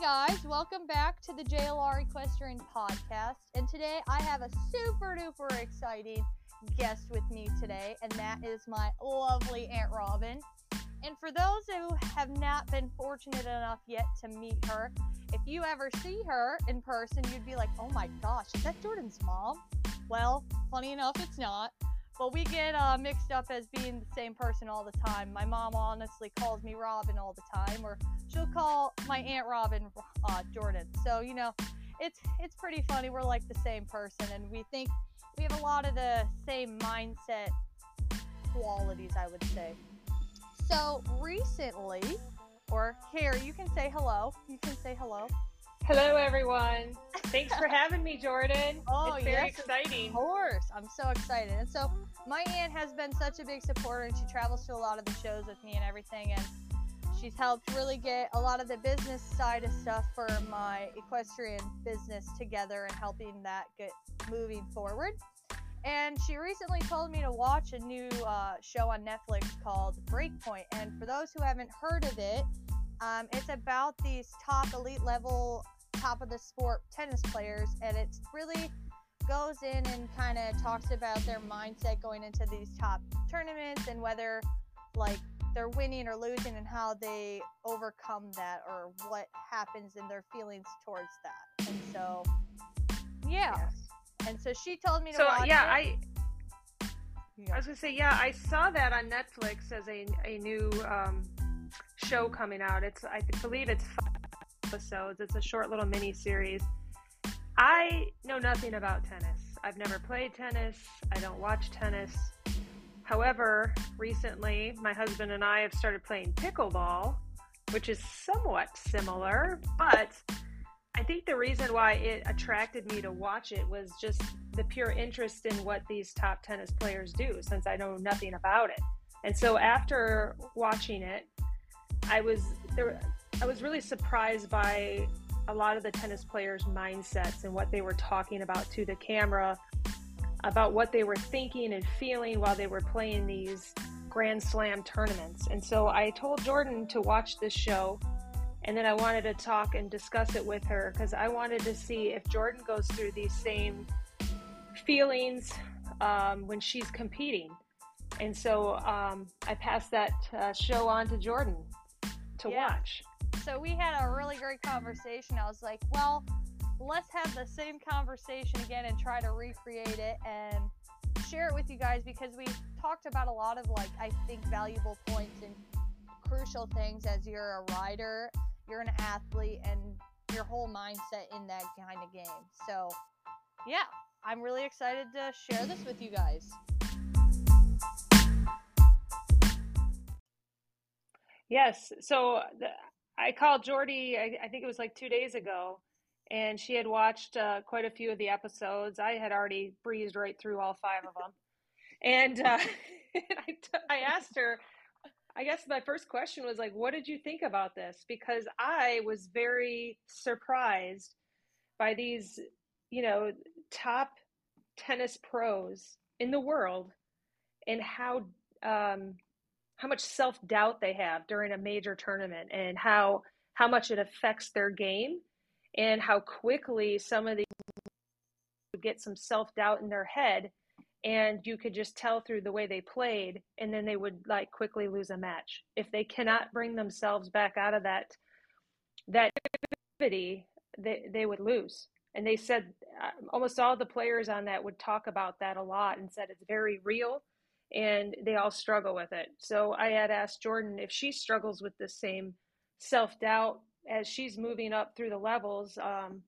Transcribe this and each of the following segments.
guys, welcome back to the JLR Equestrian Podcast. And today I have a super duper exciting guest with me today, and that is my lovely Aunt Robin. And for those who have not been fortunate enough yet to meet her, if you ever see her in person, you'd be like, oh my gosh, is that Jordan's mom? Well, funny enough, it's not. But we get mixed up as being the same person all the time. My mom honestly calls me Robin all the time, or she'll call my Aunt Robin Jordan. So, you know, it's pretty funny. We're like the same person, and we think we have a lot of the same mindset qualities, I would say. So recently, or here, you can say hello. You can say hello. Hello, everyone. Thanks for having me, Jordan. It's very exciting. Of course. I'm so excited. And so my aunt has been such a big supporter, and she travels to a lot of the shows with me and everything. And she's helped really get a lot of the business side of stuff for my equestrian business together and helping that get moving forward. And she recently told me to watch a new show on Netflix called Breakpoint. And for those who haven't heard of it, it's about these top elite level, top of the sport tennis players, and it really goes in and kind of talks about their mindset going into these top tournaments and whether like they're winning or losing and how they overcome that or what happens in their feelings towards that. And so yeah. Yes. And so she told me to watch it. I was gonna say, I saw that on Netflix as a new show coming out. I believe it's 5 episodes. It's a short little mini series. I know nothing about tennis. I've never played tennis. I don't watch tennis. However, recently my husband and I have started playing pickleball, which is somewhat similar, but I think the reason why it attracted me to watch it was just the pure interest in what these top tennis players do, since I know nothing about it. And so after watching it, I was really surprised by a lot of the tennis players' mindsets and what they were talking about to the camera, about what they were thinking and feeling while they were playing these Grand Slam tournaments. And so I told Jordan to watch this show, and then I wanted to talk and discuss it with her because I wanted to see if Jordan goes through these same feelings when she's competing. And so I passed that show on to Jordan to watch. So we had a really great conversation. I was like, well, let's have the same conversation again and try to recreate it and share it with you guys, because we talked about a lot of, like, I think valuable points and crucial things as you're a rider, you're an athlete, and your whole mindset in that kind of game. So yeah, I'm really excited to share this with you guys. Yes. So I called Jordy, I think it was like 2 days ago, and she had watched quite a few of the episodes. I had already breezed right through all 5 of them. And I asked her, I guess my first question was like, what did you think about this? Because I was very surprised by these, top tennis pros in the world and how much self-doubt they have during a major tournament, and how much it affects their game, and how quickly some of these would get some self-doubt in their head, and you could just tell through the way they played, and then they would like quickly lose a match. If they cannot bring themselves back out of that activity, they would lose. And they said almost all the players on that would talk about that a lot and said it's very real, and they all struggle with it. So I had asked Jordan if she struggles with the same self-doubt as she's moving up through the levels,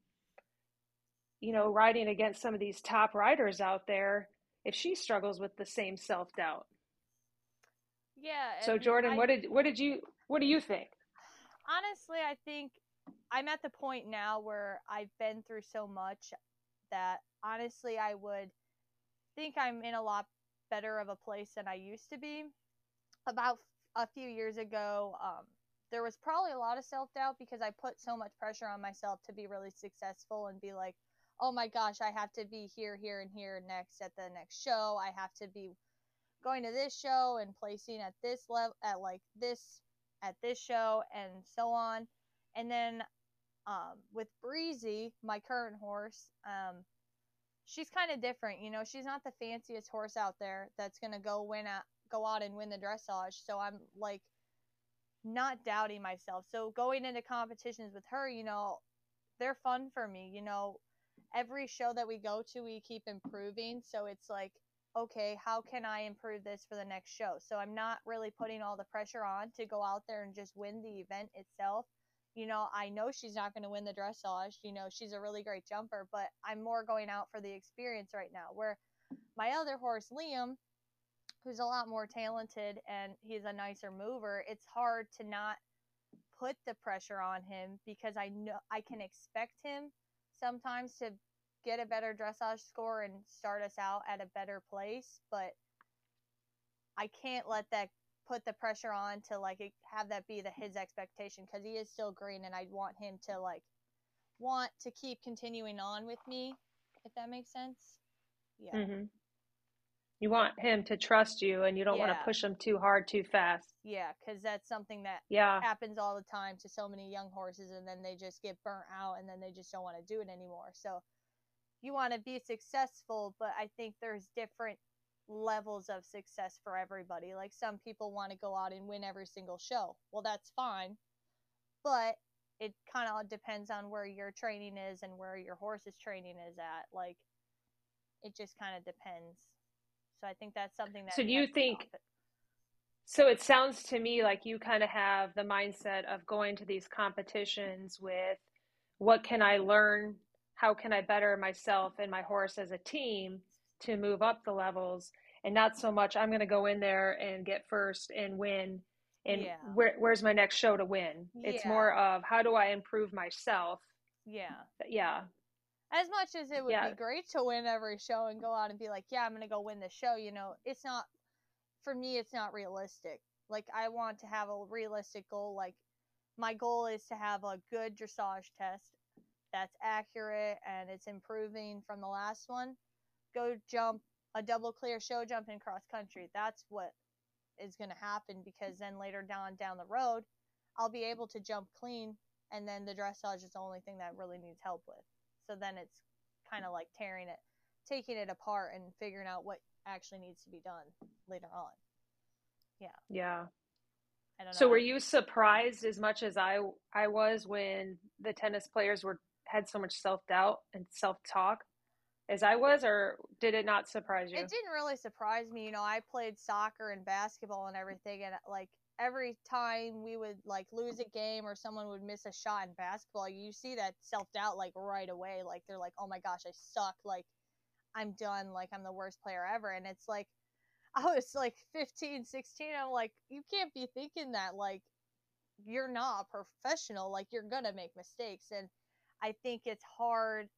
riding against some of these top riders out there, if she struggles with the same self-doubt. Yeah. So Jordan, what do you think? Honestly, I think I'm at the point now where I've been through so much that honestly I would think I'm in a lot better of a place than I used to be. About a few years ago, there was probably a lot of self-doubt because I put so much pressure on myself to be really successful and be like, oh my gosh, I have to be here, and here next at the next show. I have to be going to this show and placing at this level, at this show, and so on. And then With Breezy, my current horse, she's kind of different. You know, she's not the fanciest horse out there that's gonna go out and win the dressage. So I'm like not doubting myself. So going into competitions with her, you know, they're fun for me. You know, every show that we go to, we keep improving. So it's like, okay, how can I improve this for the next show? So I'm not really putting all the pressure on to go out there and just win the event itself. You know, I know she's not going to win the dressage. You know, she's a really great jumper, but I'm more going out for the experience right now. Where my other horse, Liam, who's a lot more talented and he's a nicer mover, it's hard to not put the pressure on him because I know I can expect him sometimes to get a better dressage score and start us out at a better place, but I can't let that put the pressure on to like have that be his expectation, because he is still green and I want him to like want to keep continuing on with me, if that makes sense. Yeah. Mm-hmm. You want him to trust you, and you don't want to push him too hard, too fast. Yeah, because that's something that happens all the time to so many young horses, and then they just get burnt out, and then they just don't want to do it anymore. So you want to be successful, but I think there's different levels of success for everybody. Like some people want to go out and win every single show. Well, that's fine, but it kind of depends on where your training is and where your horse's training is at. Like it just kind of depends. So I think that's something that. So do you think? So it sounds to me like you kind of have the mindset of going to these competitions with, what can I learn? How can I better myself and my horse as a team to move up the levels? And not so much, I'm going to go in there and get first and win. And where's my next show to win? It's more of, how do I improve myself? Yeah. As much as it would be great to win every show and go out and be like, yeah, I'm going to go win the show, you know, it's not, for me, it's not realistic. Like, I want to have a realistic goal. Like, my goal is to have a good dressage test that's accurate and it's improving from the last one. Go jump a double clear show jump in cross country. That's what is going to happen, because then later down the road, I'll be able to jump clean, and then the dressage is the only thing that really needs help with. So then it's kind of like taking it apart and figuring out what actually needs to be done later on. Yeah. I don't know. So were you surprised as much as I was when the tennis players had so much self-doubt and self-talk as I was, or did it not surprise you? It didn't really surprise me. You know, I played soccer and basketball and everything, and like every time we would like lose a game or someone would miss a shot in basketball, you see that self-doubt like right away. Like they're like, oh my gosh, I suck. Like I'm done. Like I'm the worst player ever. And it's like, I was like 15, 16. I'm like, you can't be thinking that. Like you're not a professional. Like you're going to make mistakes. And I think it's hard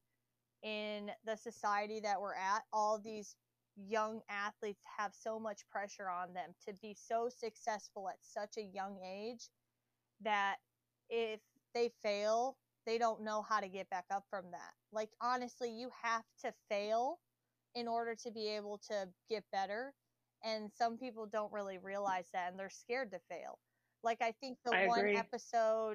in the society that we're at. All these young athletes have so much pressure on them to be so successful at such a young age that if they fail, they don't know how to get back up from that. Like honestly, you have to fail in order to be able to get better, and some people don't really realize that, and they're scared to fail. Like I think the one episode,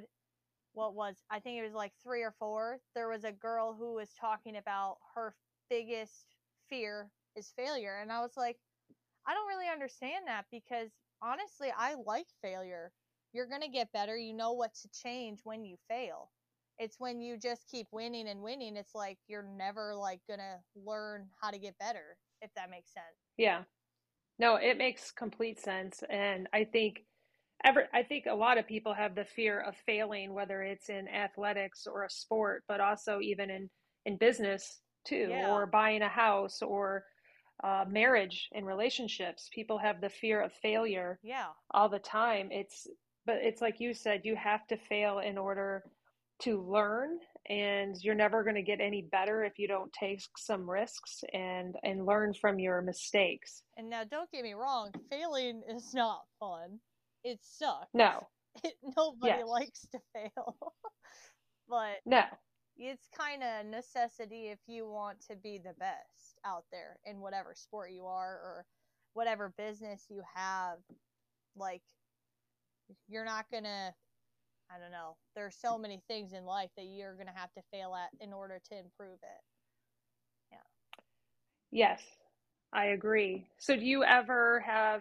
I think it was like 3 or 4, there was a girl who was talking about her biggest fear is failure. And I was like, I don't really understand that, because honestly, I like failure. You're going to get better. You know what to change when you fail. It's when you just keep winning and winning, it's like you're never like going to learn how to get better, if that makes sense. Yeah. No, it makes complete sense. And I think a lot of people have the fear of failing, whether it's in athletics or a sport, but also even in business too, or buying a house or marriage and relationships. People have the fear of failure all the time. But it's like you said, you have to fail in order to learn, and you're never going to get any better if you don't take some risks and learn from your mistakes. And now don't get me wrong, failing is not fun. It sucks. No. Nobody likes to fail. But no, it's kind of necessity if you want to be the best out there in whatever sport you are or whatever business you have. Like, you're not going to I don't know. There's so many things in life that you're going to have to fail at in order to improve it. Yeah. Yes, I agree. So do you ever have,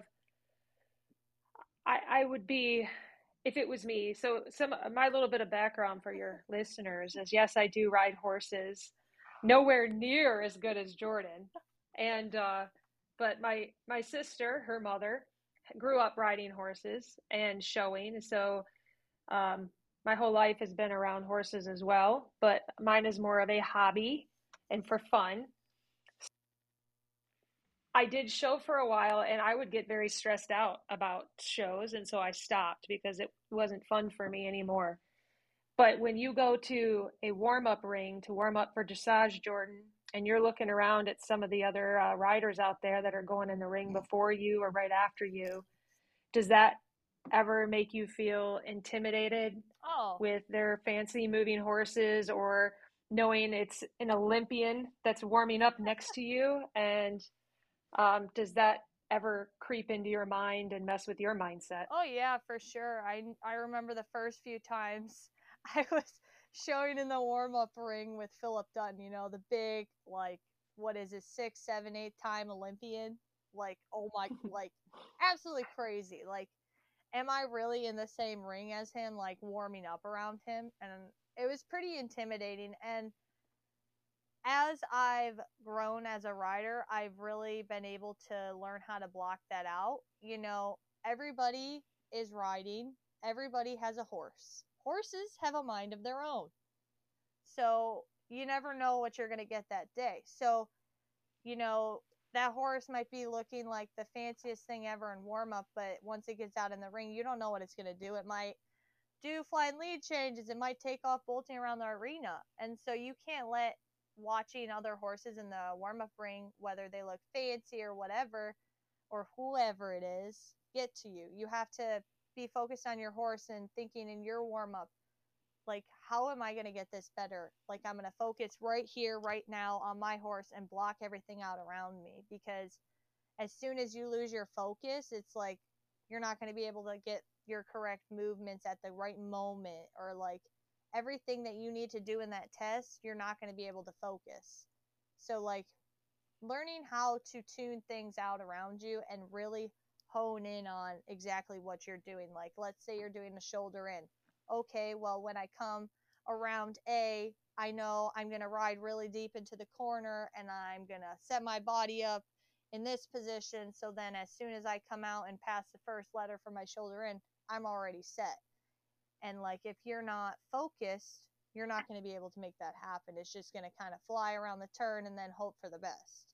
I would be, if it was me, so my little bit of background for your listeners is, yes, I do ride horses, nowhere near as good as Jordan. And but my sister, her mother, grew up riding horses and showing. So my whole life has been around horses as well, but mine is more of a hobby and for fun. I did show for a while and I would get very stressed out about shows. And so I stopped because it wasn't fun for me anymore. But when you go to a warm up ring to warm up for dressage, Jordan, and you're looking around at some of the other riders out there that are going in the ring before you or right after you, does that ever make you feel intimidated with their fancy moving horses, or knowing it's an Olympian that's warming up next to you? And does that ever creep into your mind and mess with your mindset? Oh yeah, for sure. I remember the first few times I was showing in the warm up ring with Philip Dunn. You know, the big, like, what is it, 6, 7, 8-time Olympian? Like, oh my, like, absolutely crazy. Like, am I really in the same ring as him, like warming up around him? And it was pretty intimidating. And as I've grown as a rider, I've really been able to learn how to block that out. You know, everybody is riding, everybody has a horse. Horses have a mind of their own. So you never know what you're going to get that day. So, you know, that horse might be looking like the fanciest thing ever in warm up, but once it gets out in the ring, you don't know what it's going to do. It might do flying lead changes, it might take off bolting around the arena. And so you can't let watching other horses in the warm up ring, whether they look fancy or whatever, or whoever it is, get to you. You have to be focused on your horse and thinking in your warm up, like, how am I going to get this better? Like, I'm going to focus right here, right now on my horse and block everything out around me. Because as soon as you lose your focus, it's like you're not going to be able to get your correct movements at the right moment, or like everything that you need to do in that test, you're not going to be able to focus. So, like, learning how to tune things out around you and really hone in on exactly what you're doing. Like, let's say you're doing a shoulder in. Okay, well, when I come around A, I know I'm going to ride really deep into the corner and I'm going to set my body up in this position. So then as soon as I come out and pass the first letter for my shoulder in, I'm already set. And like, if you're not focused, you're not going to be able to make that happen. It's just going to kind of fly around the turn and then hope for the best.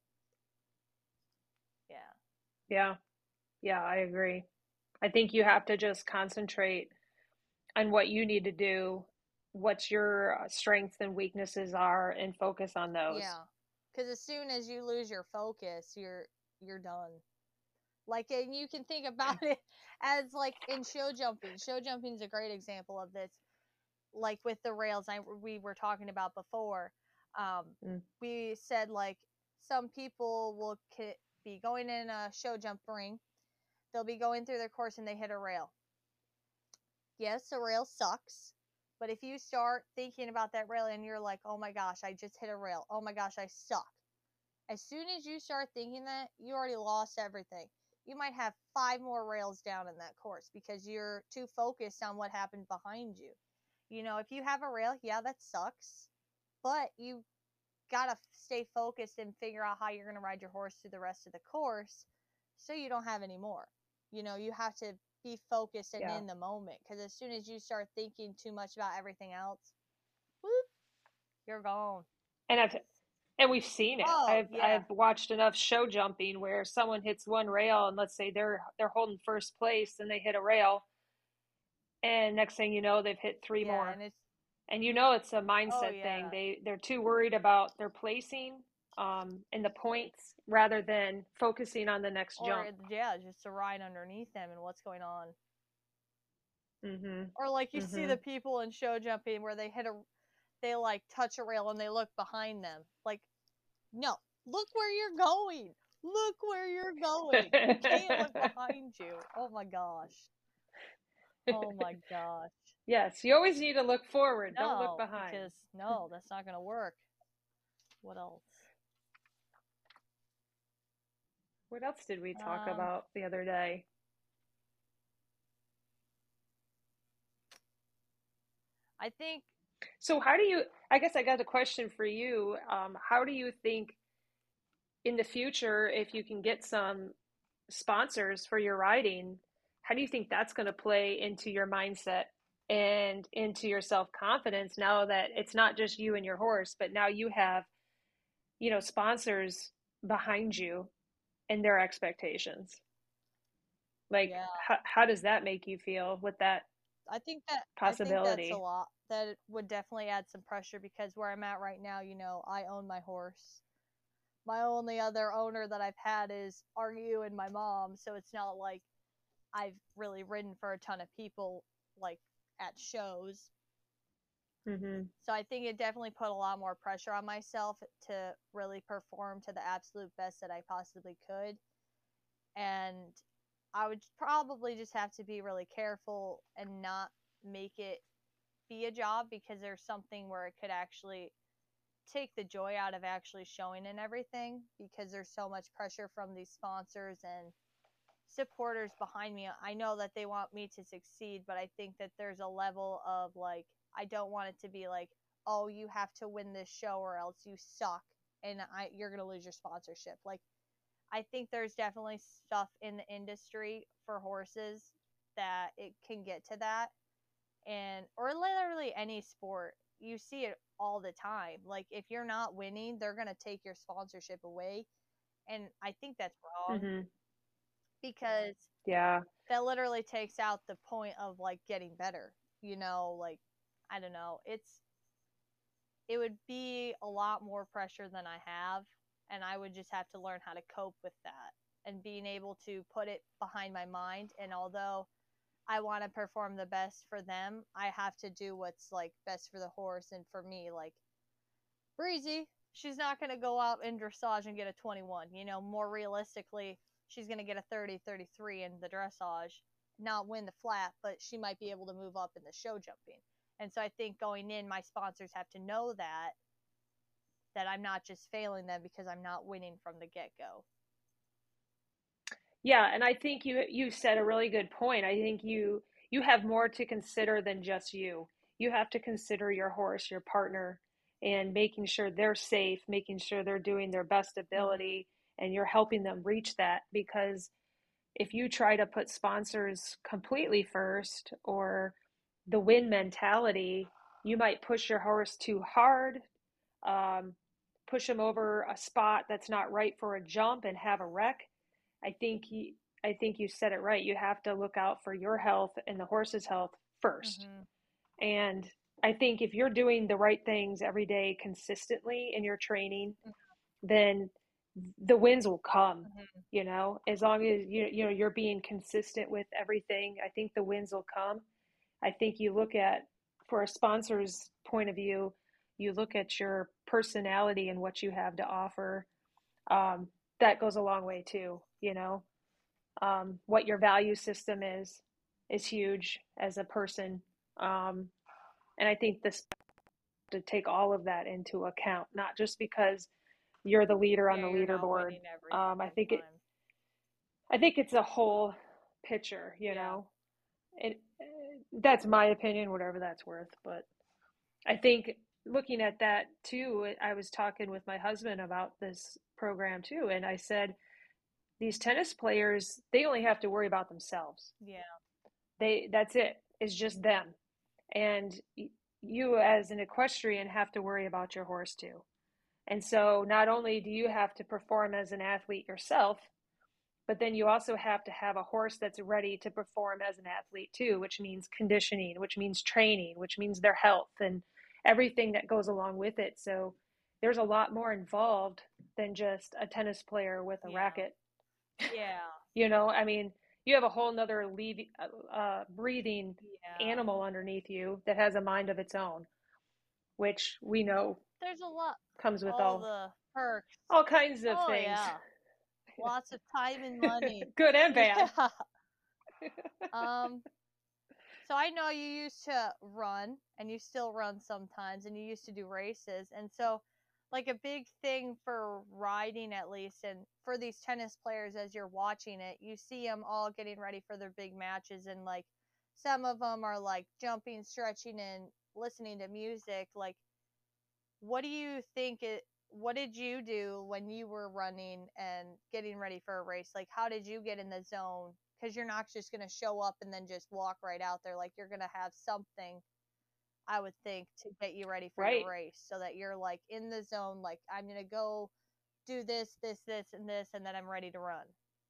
Yeah. Yeah. Yeah, I agree. I think you have to just concentrate on what you need to do, what your strengths and weaknesses are, and focus on those. Yeah. Because as soon as you lose your focus, you're done. Like, and you can think about it as like in show jumping. Show jumping is a great example of this. Like with the rails we were talking about before. We said, like, some people will be going in a show jump ring. They'll be going through their course and they hit a rail. Yes, a rail sucks. But if you start thinking about that rail and you're like, oh my gosh, I just hit a rail. Oh my gosh, I suck. As soon as you start thinking that, you already lost everything. You might have 5 more rails down in that course because you're too focused on what happened behind you. You know, if you have a rail, yeah, that sucks. But you gotta stay focused and figure out how you're gonna ride your horse through the rest of the course so you don't have any more. You know, you have to be focused and in the moment, because as soon as you start thinking too much about everything else, whoop, you're gone. And we've seen it. I've watched enough show jumping where someone hits one rail, and let's say they're holding first place and they hit a rail, and next thing you know, they've hit 3 more. And you know, it's a mindset thing. They're too worried about their placing and the points rather than focusing on the next jump. Yeah, just to ride underneath them and what's going on. Mm-hmm. Or like you see the people in show jumping where they like touch a rail and they look behind them. Like, no, look where you're going. Look where you're going. You can't look behind you. Oh my gosh. Oh my gosh. Yes, you always need to look forward. Don't look No, behind. because no, that's not going to work. What else? What else did we talk Um, about the other day? I think. So how do you, I guess I got a question for you. How do you think in the future, if you can get some sponsors for your riding, how do you think that's going to play into your mindset and into your self-confidence now that it's not just you and your horse, but now you have, sponsors behind you and their expectations? Like, Yeah, how does that make you feel with that I think that's a possibility? lot. That it would definitely add some pressure because where I'm at right now, I own my horse. My only other owner that I've had is RU and my mom, so it's not like I've really ridden for a ton of people like at shows. Mm-hmm. So I think it definitely put a lot more pressure on myself to really perform to the absolute best that I possibly could. And I would probably just have to be really careful and not make it be a job because there's something where it could actually take the joy out of actually showing and everything because there's so much pressure from these sponsors and supporters behind me. I know that they want me to succeed, but I think that there's a level of like I don't want it to be like, "Oh, you have to win this show or else you suck and you're going to lose your sponsorship." Like I think there's definitely stuff in the industry for horses that it can get to that, and or literally any sport. You see it all the time. Like if you're not winning, they're going to take your sponsorship away, and I think that's wrong Mm-hmm. because Yeah. that literally takes out the point of like getting better. Like I don't know. It would be a lot more pressure than I have, and I would just have to learn how to cope with that and being able to put it behind my mind. And although I want to perform the best for them, I have to do what's like best for the horse and for me. Like Breezy, she's not going to go out in dressage and get a 21. More realistically, she's going to get a 30, 33 in the dressage, not win the flat, but she might be able to move up in the show jumping. And so I think going in, my sponsors have to know that I'm not just failing them because I'm not winning from the get-go. Yeah, and I think you said a really good point. I think you have more to consider than just you. You have to consider your horse, your partner, and making sure they're safe, making sure they're doing their best Mm-hmm. ability, and you're helping them reach that. Because if you try to put sponsors completely first or the win mentality, you might push your horse too hard, um, push them over a spot that's not right for a jump and have a wreck. I think you, I think you said it right. You have to look out for your health and the horse's health first. Mm-hmm. And I think if you're doing the right things every day consistently in your training, then the wins will come. Mm-hmm. As long as you're being consistent with everything, I think the wins will come. I think you look at, for a sponsor's point of view, you look at your personality and what you have to offer. Um, that goes a long way too. What your value system is huge as a person. And I think this to take all of that into account, not just because you're the leader on Yeah, the you're not leaderboard. winning every Um, I single think it, time. I think it's a whole picture, Yeah. and that's my opinion, whatever that's worth. But I think looking at that too, I was talking with my husband about this program too, and I said, these tennis players, they only have to worry about themselves. Yeah. That's it. It's just them. And you as an equestrian have to worry about your horse too. And so not only do you have to perform as an athlete yourself, but then you also have to have a horse that's ready to perform as an athlete too, which means conditioning, which means training, which means their health and everything that goes along with it. So there's a lot more involved than just a tennis player with a Yeah. racket. Yeah. I mean, you have a whole nother breathing Yeah. animal underneath you that has a mind of its own, which we know There's a lot. comes with All all the perks. all kinds of Oh things, yeah. Lots of time and money. good and bad. Yeah. Um. So I know you used to run, and you still run sometimes, and you used to do races. And so, like, a big thing for riding, at least, and for these tennis players, as you're watching it, you see them all getting ready for their big matches. And, like, some of them are, like, jumping, stretching, and listening to music. Like, what do you think what did you do when you were running and getting ready for a race? Like, how did you get in the zone? Because you're not just going to show up and then just walk right out there. Like, you're going to have something, I would think, to get you ready for your race, so that you're, like, in the zone. Like, I'm going to go do this, this, this, and this, and then I'm ready to run.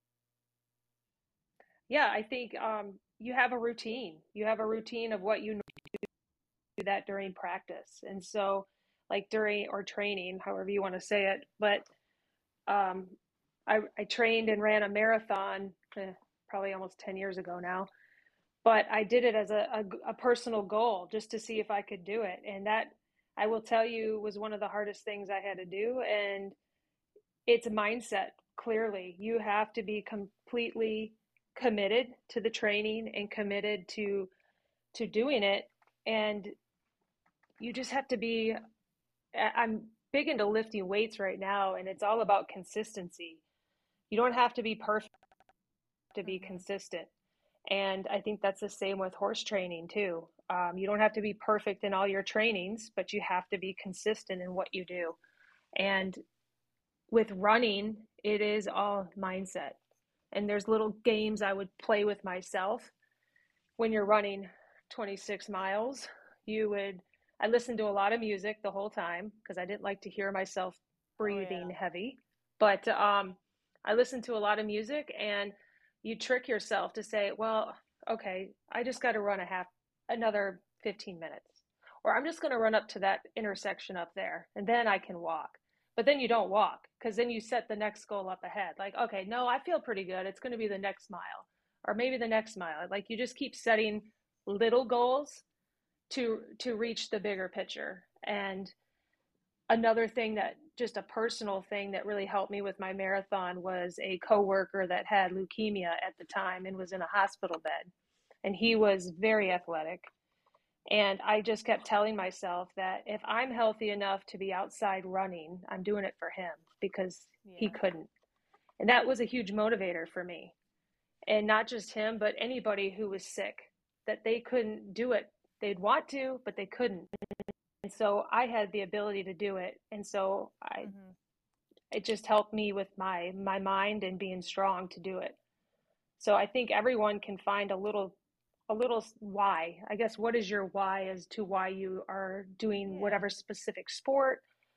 Yeah, I think you have a routine. You have a routine of what you do that during practice. And so, like, during or training, however you want to say it, but I trained and ran a marathon probably almost 10 years ago now, but I did it as a personal goal just to see if I could do it. And that, I will tell you, was one of the hardest things I had to do. And it's a mindset. Clearly, you have to be completely committed to the training and committed to doing it. And you just have to be, I'm big into lifting weights right now, and it's all about consistency. You don't have to be perfect to be consistent. And I think that's the same with horse training too. You don't have to be perfect in all your trainings, but you have to be consistent in what you do. And with running, it is all mindset. And there's little games I would play with myself. When you're running 26 miles, I listened to a lot of music the whole time because I didn't like to hear myself breathing heavy. But I listened to a lot of music, and you trick yourself to say, well, okay, I just got to run another 15 minutes. Or I'm just going to run up to that intersection up there, and then I can walk. But then you don't walk, because then you set the next goal up ahead. Like, okay, no, I feel pretty good. It's going to be the next mile, or maybe the next mile. Like, you just keep setting little goals to reach the bigger picture. And another thing, that just a personal thing that really helped me with my marathon, was a coworker that had leukemia at the time and was in a hospital bed. And he was very athletic. And I just kept telling myself that if I'm healthy enough to be outside running, I'm doing it for him, because he couldn't. And that was a huge motivator for me. And not just him, but anybody who was sick, that they couldn't do it. They'd want to, but they couldn't. And so I had the ability to do it. And so it just helped me with my mind and being strong to do it. So I think everyone can find a little why. I guess, what is your why as to why you are doing whatever specific sport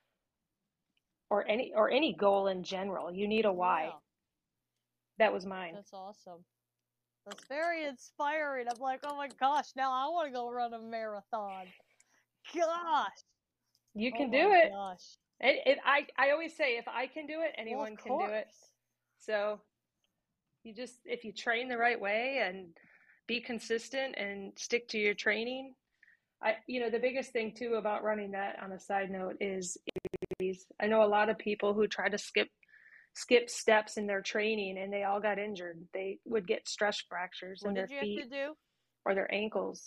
or any goal in general? You need a why. That was mine. That's awesome. That's very inspiring. I'm like, oh my gosh, now I want to go run a marathon. Gosh. You can do it. Gosh. I always say, if I can do it, anyone can do it. So if you train the right way and be consistent and stick to your training. The biggest thing too about running, that on a side note, is I know a lot of people who try to skip steps in their training, and they all got injured. They would get stress fractures in their feet or their ankles.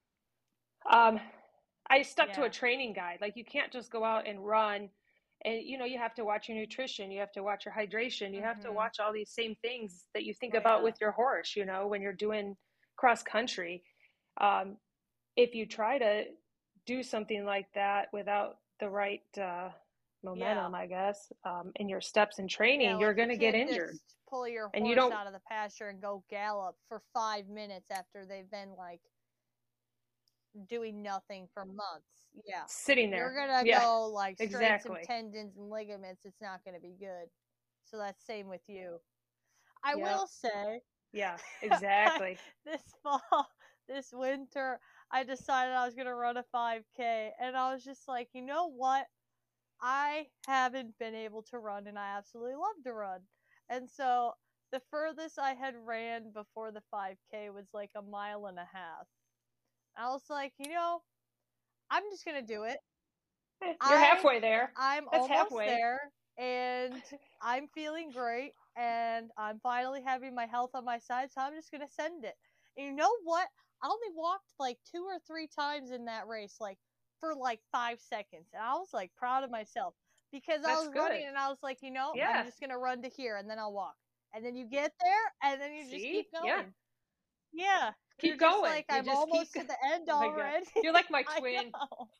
I stuck to a training guide. Like, you can't just go out and run, and you have to watch your nutrition, you have to watch your hydration, you have to watch all these same things that you think about with your horse, when you're doing cross country. If you try to do something like that without the right momentum, I guess, in your steps and training, you're going to get injured. Pull your horse out of the pasture and go gallop for 5 minutes after they've been like doing nothing for months. Yeah, sitting there. You're gonna go like strain some tendons and ligaments. It's not going to be good. So that's same with you. I will say. Yeah, exactly. This winter, I decided I was going to run a 5K, and I was just like, you know what? I haven't been able to run, and I absolutely love to run. And so the furthest I had ran before the 5K was like 1.5 miles. I was like, I'm just going to do it. You're halfway there. I'm almost there, and I'm feeling great, and I'm finally having my health on my side, so I'm just going to send it. And you know what? I only walked like 2 or 3 times in that race, like for like 5 seconds. And I was like proud of myself because I That's was good. running and I was like, Yeah. I'm just going to run to here and then I'll walk. And then you get there and then you just keep going. Yeah. Keep You're going. Just like, I'm almost to the end already. You're like my twin.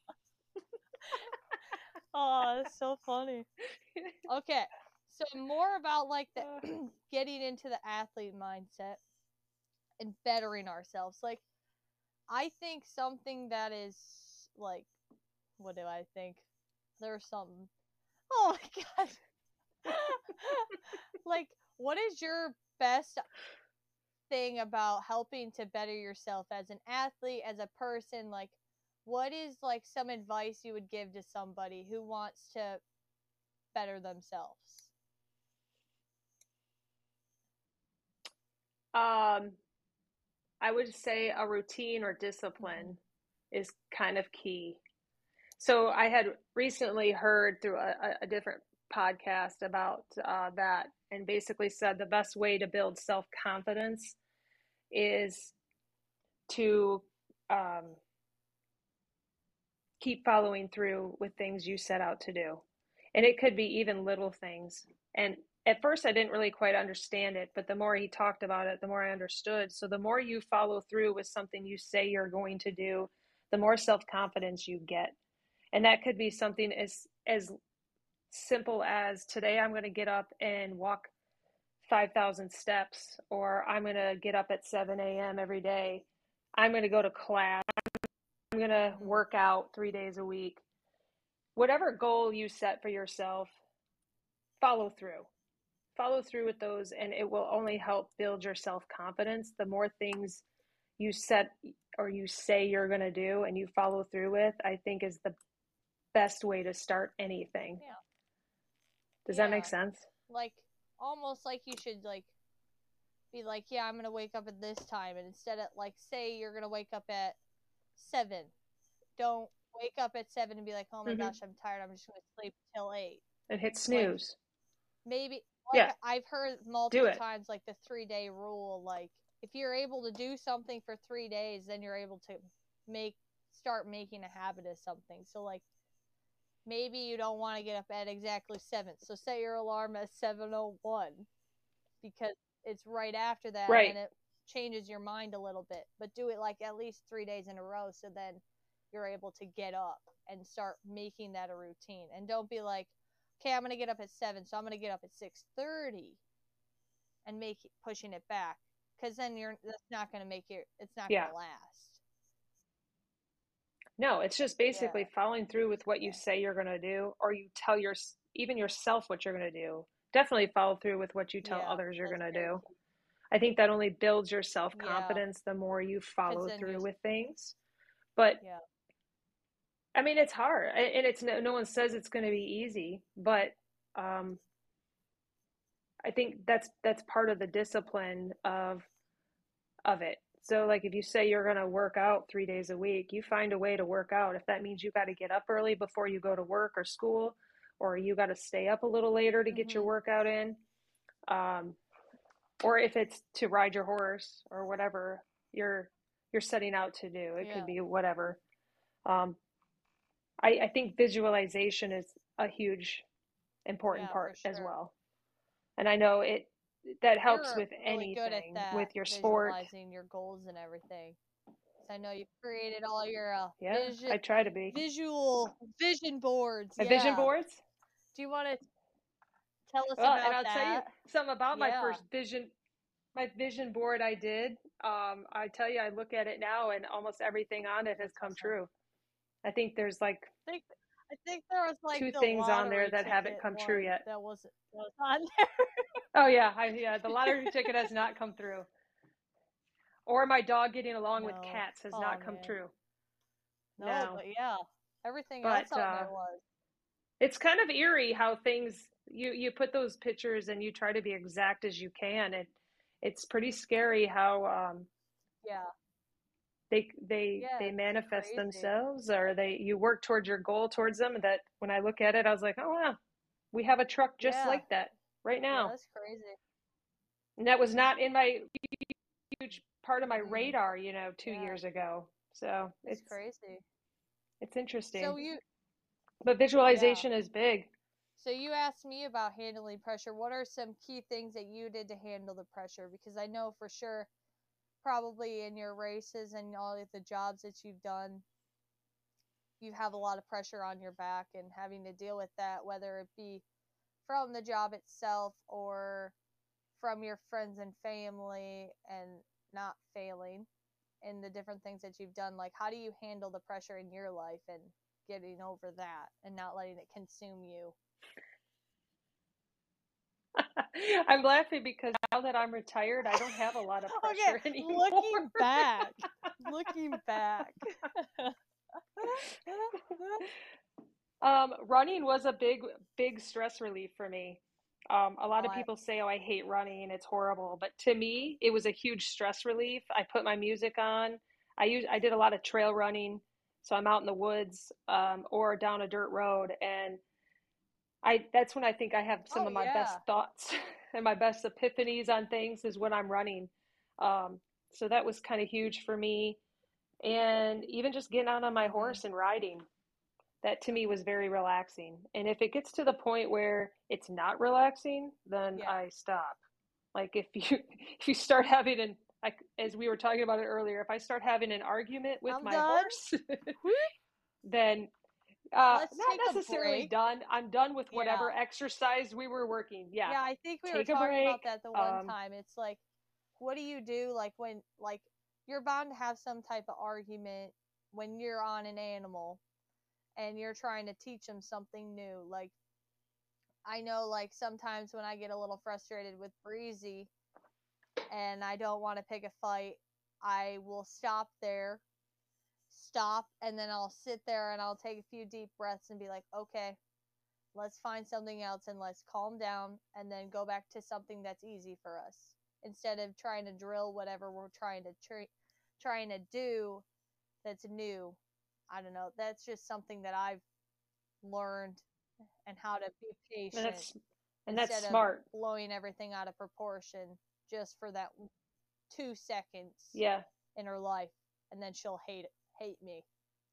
Oh, that's so funny. Okay. So more about like the getting into the athlete mindset and bettering ourselves. Like I think something that is like, what do I think? There's something. Oh my god! Like, what is your best thing about helping to better yourself as an athlete, as a person? Like, what is like some advice you would give to somebody who wants to better themselves? I would say a routine or discipline is kind of key. So I had recently heard through a different podcast about that, and basically said the best way to build self-confidence is to keep following through with things you set out to do. And it could be even little things. And at first I didn't really quite understand it, but the more he talked about it, the more I understood. So the more you follow through with something you say you're going to do, the more self-confidence you get. And that could be something as simple as today I'm going to get up and walk 5,000 steps, or I'm going to get up at 7 a.m. every day. I'm going to go to class. I'm going to work out 3 days a week. Whatever goal you set for yourself, follow through. Follow through with those, and it will only help build your self-confidence. The more things you set or you say you're going to do and you follow through with, I think is the best way to start anything. Yeah. Does that make sense? Like, almost like you should, like, be like, yeah, I'm going to wake up at this time. And instead of, like, say you're going to wake up at 7. Don't wake up at 7 and be like, oh my gosh, I'm tired. I'm just going to sleep till 8. And hit snooze. Like, maybe, like, I've heard multiple times, like, the 3-day rule. Like, if you're able to do something for 3 days, then you're able to start making a habit of something. So, like, maybe you don't want to get up at exactly 7. So set your alarm at 7:01 because it's right after that, and it changes your mind a little bit. But do it like at least 3 days in a row, so then you're able to get up and start making that a routine. And don't be like, okay, I'm going to get up at 7, so I'm going to get up at 6:30 and pushing it back, because then that's not going to make it's not going to last. No, it's just basically following through with what you say you're going to do, or you tell even yourself what you're going to do. Definitely follow through with what you tell others you're going to do. I think that only builds your self-confidence the more you follow through with things. But I mean, it's hard, and it's no one says it's going to be easy, but I think that's part of the discipline of it. So like if you say you're going to work out 3 days a week, you find a way to work out. If that means you got to get up early before you go to work or school, or you got to stay up a little later to get your workout in, or if it's to ride your horse or whatever you're setting out to do, it could be whatever. I think visualization is a huge important part as well. And I know that helps with really anything, with your sport. Visualizing your goals and everything. I know you've created all your I try to be vision boards. Vision boards? Do you want to tell us about that? And I'll tell you something about my first vision board I did. I tell you, I look at it now and almost everything on it has come true. I think there's like I think there was like 2 things on there that haven't come true yet. That was on there. Oh yeah, the lottery ticket has not come through. Or my dog getting along with cats has not come true. No, but everything else on there was. It's kind of eerie how things you put those pictures and you try to be exact as you can, and it's pretty scary how they manifest themselves, or you work towards your goal towards them. That when I look at it, I was like, oh wow, we have a truck just like that right now. That's crazy. And that was not in my huge part of my Mm, radar, 2 yeah, years ago. So it's crazy. it's interesting. So you, But yeah. visualization is big. So you asked me about handling pressure. What are some key things that you did to handle the pressure? Because I know for sure, probably in your races and all of the jobs that you've done, you have a lot of pressure on your back and having to deal with that, whether it be from the job itself or from your friends and family and not failing in the different things that you've done. Like, how do you handle the pressure in your life and getting over that and not letting it consume you? I'm laughing because now that I'm retired, I don't have a lot of Okay, pressure anymore. looking back. Running was a big stress relief for me. A lot of I, people say, "Oh, I hate running; it's horrible." But to me, it was a huge stress relief. I put my music on. I did a lot of trail running, so I'm out in the woods or down a dirt road, and I that's when I think I have some oh of my best yeah. thoughts and my best epiphanies on things is when I'm running. So that was kind of huge for me, and even just getting out on my Hmm. horse and riding, that to me was very relaxing. And if it gets to the point where it's not relaxing, then Yeah. I stop. Like if you if you start having an like as we were talking about it earlier, if I start having an argument with I'm my done. horse, Whoop. then Let's not take a necessarily break. done. I'm done with Yeah. whatever exercise we were working. Yeah, Yeah, I think we were take a talking break. about that the one time. It's like, what do you do like when like you're bound to have some type of argument when you're on an animal and you're trying to teach them something new. Like I know like sometimes when I get a little frustrated with Breezy and I don't want to pick a fight, I will stop, and then I'll sit there and I'll take a few deep breaths and be like, okay, let's find something else and let's calm down and then go back to something that's easy for us instead of trying to drill whatever we're trying to do that's new. I don't know. That's just something that I've learned and how to be and patient that's and that's instead of smart. blowing everything out of proportion just for that 2 seconds Yeah, in her life, and then she'll hate me.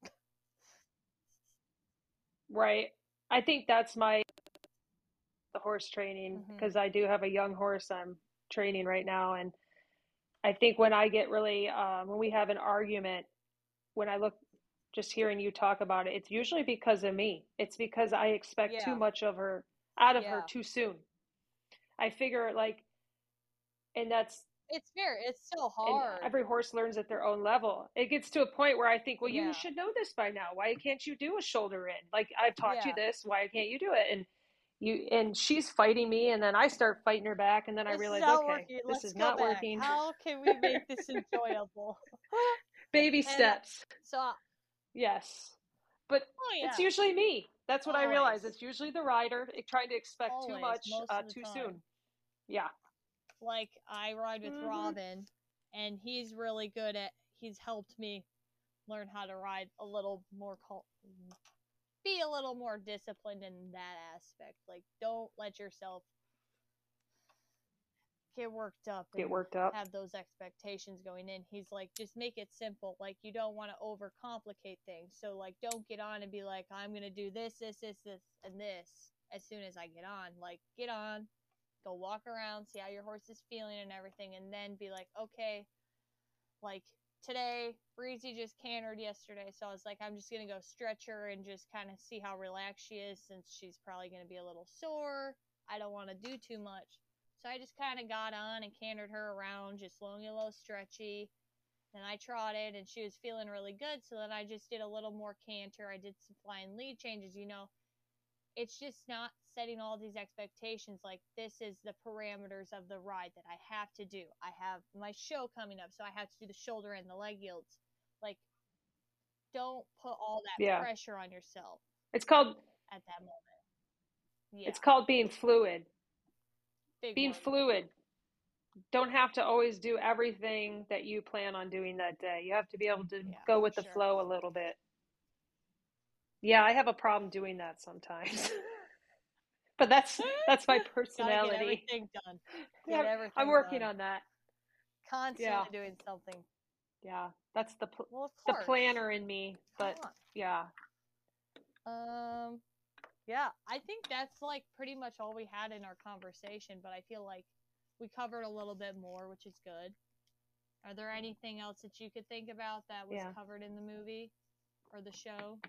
right. I think that's the horse training Hmm. because I do have a young horse I'm training right now, and I think when I get really when we have an argument, when I look just hearing you talk about it, it's usually because of me. It's because I expect too Yeah, much of her out of her yeah. too soon. I figure like, and that's It's so and hard. every horse learns at their own level. It gets to a point where I think, well, you Yeah, should know this by now. Why can't you do a shoulder in? Like I've taught you yeah. this. Why can't you do it? And she's fighting me, and then I start fighting her back, and then I This is realize, not okay, working. this Let's is go not back. working. How can we make this enjoyable? Baby And steps. so, Yes. But oh it's yeah, usually me. That's what I realize. always, It's usually the rider trying to expect too always, much most of the too time. soon. Yeah. Like I ride with Hmm. Robin, and he's really good at. He's helped me learn how to ride a little more be a little more disciplined in that aspect. Like, don't let yourself get worked up Get and worked up. have those expectations going in. He's like, just make it simple. Like, you don't want to overcomplicate things. So, like, don't get on and be like, I'm going to do this, and this as soon as I get on. Like, get on, go walk around, see how your horse is feeling and everything, and then be like, okay, like, today Breezy just cantered yesterday, so I was like, I'm just gonna go stretch her and just kind of see how relaxed she is since she's probably gonna be a little sore. I don't want to do too much, so I just kind of got on and cantered her around, just slowing a little stretchy. Then I trotted and she was feeling really good, so then I just did a little more canter. I did some flying lead changes, it's just not setting all these expectations like this is the parameters of the ride that I have to do. I have my show coming up, so I have to do the shoulder and the leg yields. Like, don't put all that Yeah. pressure on yourself It's called at that moment. it's Yeah, called being fluid. big Being word. fluid. Don't have to always do everything that you plan on doing that day. You have to be able to Yeah, go for with the sure. flow a little bit. Yeah, I have a problem doing that sometimes. But that's my Gotta get personality. everything done. Get Yeah, I'm everything working done. on that. constantly doing something. Yeah, that's the well, of the course. planner in me. But yeah. Yeah, I think that's like pretty much all we had in our conversation, but I feel like we covered a little bit more, which is good. Are there anything else that you could think about that was covered in the movie or the show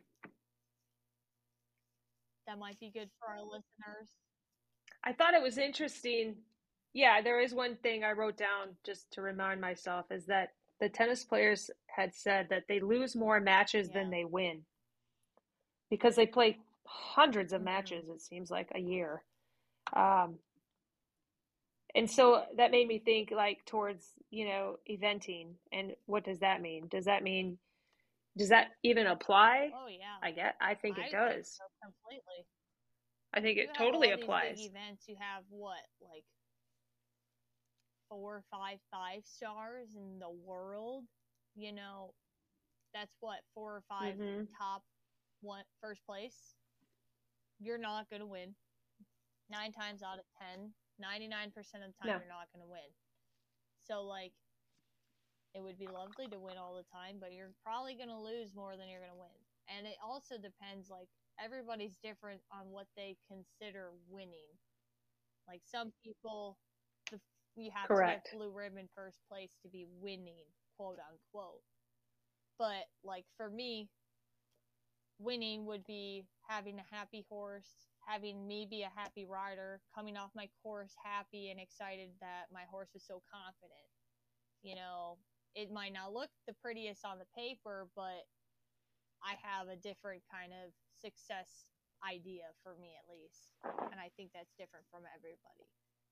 that might be good for our listeners? I thought it was interesting. Yeah, there is one thing I wrote down just to remind myself is that the tennis players had said that they lose more matches than they win because they play hundreds of matches, it seems like, a year. And so that made me think like towards, eventing. And what does that mean? Does that even apply? Oh yeah. I think it does. Think so, completely. I think it totally applies. These big events, you have what, like 4 or 5 stars in the world, that's what 4 or 5 top first place. You're not going to win 9 times out of 10, 99% of the time. You're not going to win. So like it would be lovely to win all the time, but you're probably going to lose more than you're going to win. And it also depends, like everybody's different on what they consider winning. Like some people, you have to get blue ribbon first place to be winning, quote unquote. But like for me, winning would be having a happy horse, having me be a happy rider, coming off my course happy and excited that my horse was so confident. It might not look the prettiest on the paper, but I have a different kind of success idea for me, at least. And I think that's different from everybody.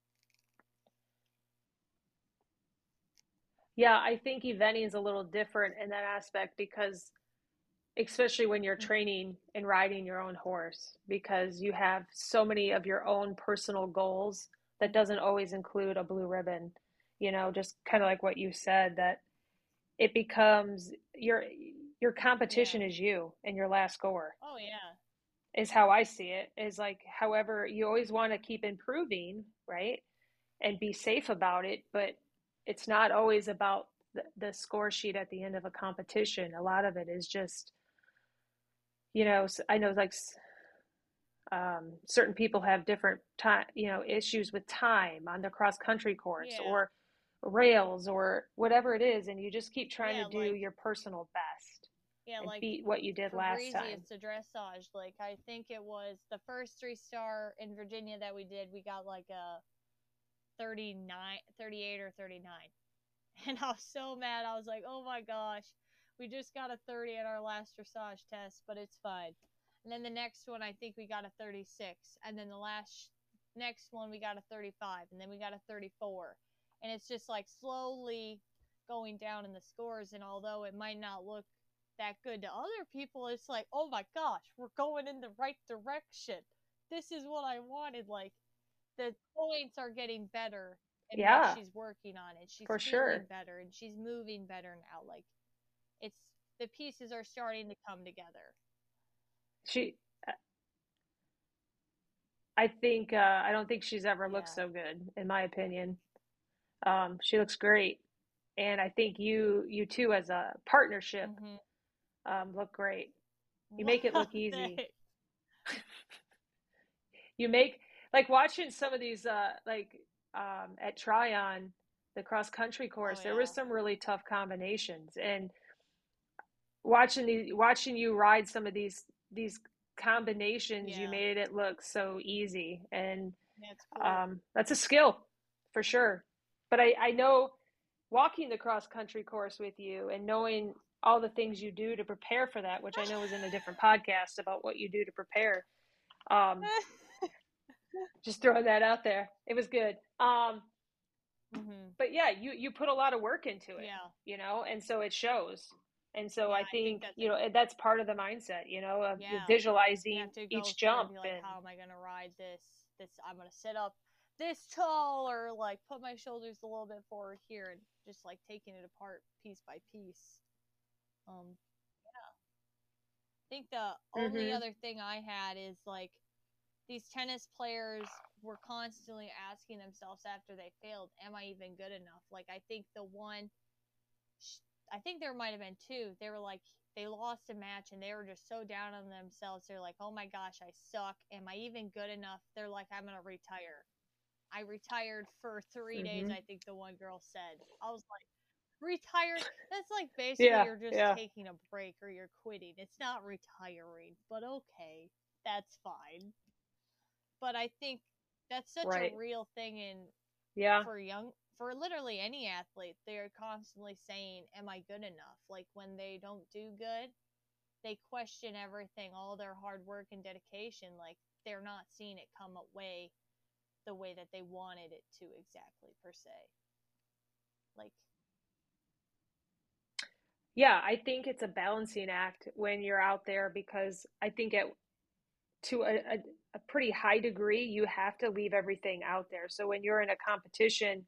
Yeah, I think eventing is a little different in that aspect because especially when you're training and riding your own horse, because you have so many of your own personal goals that doesn't always include a blue ribbon. Just kind of like what you said, that it becomes your competition is you and your last score. Oh yeah. Is how I see it. Is like, however, you always want to keep improving, right? And be safe about it, but it's not always about the score sheet at the end of a competition. A lot of it is just, I know like certain people have different time, issues with time on the cross country course or rails or whatever it is, and you just keep trying to do your personal best. Yeah, and beat what you did last time. It's a dressage. Like I think it was the first 3-star in Virginia that we did. We got like a 38 or 39, and I was so mad. I was like, oh my gosh, we just got a 30 at our last dressage test, but it's fine. And then the next one, I think we got a 36, and then the next one we got a 35, and then we got a 34, and it's just like slowly going down in the scores. And although it might not look that good to other people, it's like, oh my gosh, we're going in the right direction. This is what I wanted. Like the points are getting better, and what she's working on it. She's feeling better, and she's moving better now. Like it's the pieces are starting to come together. I think I don't think she's ever looked so good, in my opinion. She looks great, and I think you two as a partnership look great. You make it look easy. You make, like, watching some of these at Tryon, the cross country course, there was some really tough combinations, and watching you ride some of these combinations, you made it look so easy. And that's a skill for sure. But I know, walking the cross country course with you and knowing all the things you do to prepare for that, which I know is in a different podcast about what you do to prepare. Just throwing that out there. It was good. But yeah, you put a lot of work into it, and so it shows. And so I think that's part of the mindset, of visualizing each jump. Like, how am I going to ride this? I'm going to sit up this tall, or like put my shoulders a little bit forward here, and just like taking it apart piece by piece. I think the only other thing I had is like these tennis players were constantly asking themselves after they failed, am I even good enough? Like, I think there might have been two. They were like, they lost a match and they were just so down on themselves. They're like, oh my gosh, I suck. Am I even good enough? They're like, I'm going to retire. I retired for 3 days, I think the one girl said. I was like, retired? That's like basically you're just taking a break or you're quitting. It's not retiring, but okay, that's fine. But I think that's such a real thing for literally any athlete. They're constantly saying, am I good enough? Like, when they don't do good, they question everything, all their hard work and dedication. Like, they're not seeing it come away the way that they wanted it to exactly, per se. Like, yeah, I think it's a balancing act when you're out there, because I think to a pretty high degree, you have to leave everything out there. So when you're in a competition,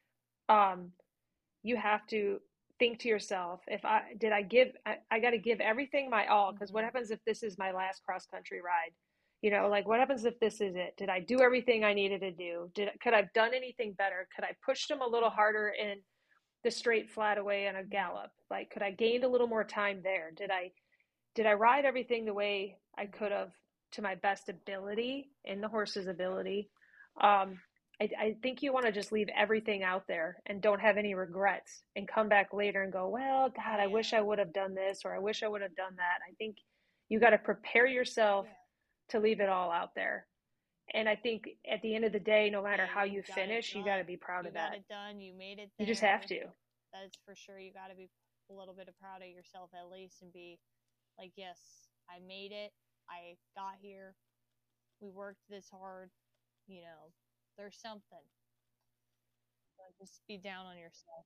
you have to think to yourself, I got to give everything my all, because what happens if this is my last cross country ride? You know, like, what happens if this is it? Did I do everything I needed to do? Could I have done anything better? Could I push them a little harder in the straight flat away and a gallop? Like, could I gained a little more time there? Did I ride everything the way I could have to my best ability and the horse's ability? I think you want to just leave everything out there and don't have any regrets and come back later and go, well, God, I wish I would have done this, or I wish I would have done that. I think you got to prepare yourself to leave it all out there. And I think at the end of the day, no matter how you finish, you got to be proud of that. You got it done. You made it there. You just have to. That's for sure. You got to be a little bit proud of yourself at least, and be like, yes, I made it. I got here. We worked this hard. You know, there's something. So just be down on yourself.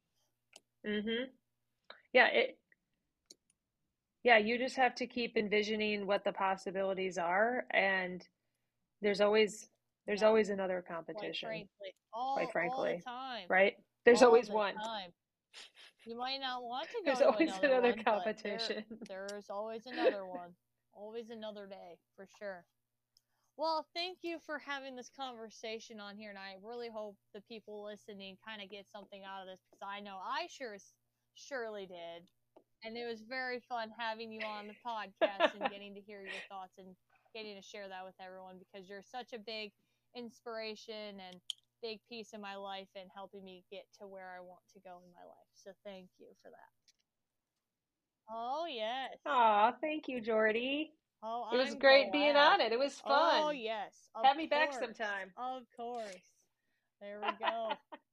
Yeah, you just have to keep envisioning what the possibilities are, and there's always another competition. Quite frankly, all the time. Right? There's always one. Time. You might not want to go There's to always another one, competition. There's always another one. Always another day, for sure. Well, thank you for having this conversation on here, and I really hope the people listening kind of get something out of this, because I know I surely did. And it was very fun having you on the podcast and getting to hear your thoughts and getting to share that with everyone, because you're such a big inspiration and big piece of my life and helping me get to where I want to go in my life. So thank you for that. Oh, yes. Aw, thank you, Jordy. Oh, it was great being on it. It was fun. Oh, yes. Have me back sometime. Of course. There we go.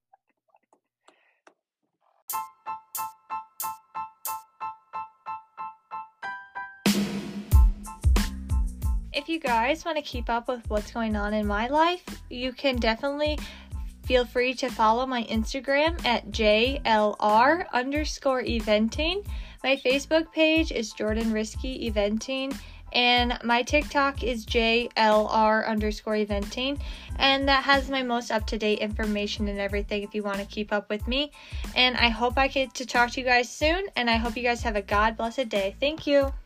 If you guys want to keep up with what's going on in my life, you can definitely feel free to follow my Instagram at JLR_eventing. My Facebook page is Jordan Risky Eventing, and my TikTok is JLR_eventing, and that has my most up-to-date information and everything if you want to keep up with me. And I hope I get to talk to you guys soon, and I hope you guys have a God-blessed day. Thank you.